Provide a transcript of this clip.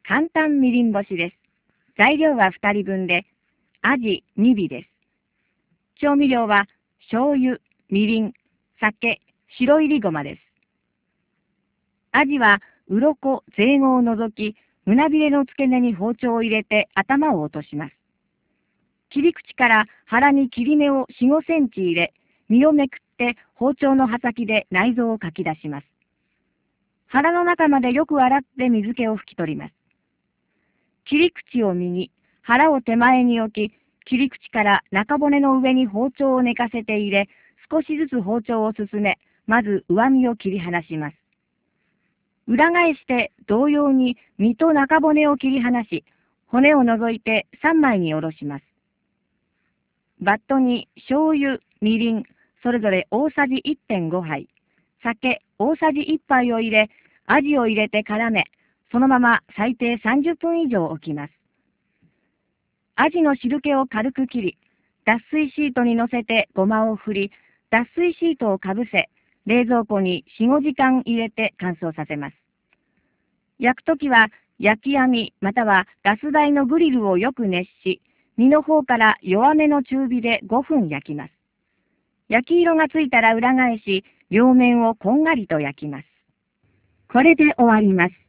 半淡みりん干しです。材料は2人分で、アジ2尾です。調味料は醤油、みりん、酒、白いりごまです。アジは鱗、ゼイゴを除き、胸びれの付け根に包丁を入れて頭を落とします。切り口から腹に切り目を4、5センチ入れ、身をめくって包丁の刃先で内臓をかき出します。腹の中までよく洗って水気を拭き取ります。切り口を右、腹を手前に置き、切り口から中骨の上に包丁を寝かせて入れ、少しずつ包丁を進め、まず上身を切り離します。裏返して同様に身と中骨を切り離し、骨を除いて3枚におろします。バットに醤油、みりん、それぞれ大さじ 1.5 杯、酒大さじ1杯を入れ、アジを入れて絡め、そのまま最低30分以上置きます。アジの汁気を軽く切り、脱水シートに乗せてごまを振り、脱水シートをかぶせ、冷蔵庫に4、5時間入れて乾燥させます。焼くときは焼き網またはガス台のグリルをよく熱し、身の方から弱めの中火で5分焼きます。焼き色がついたら裏返し、両面をこんがりと焼きます。これで終わります。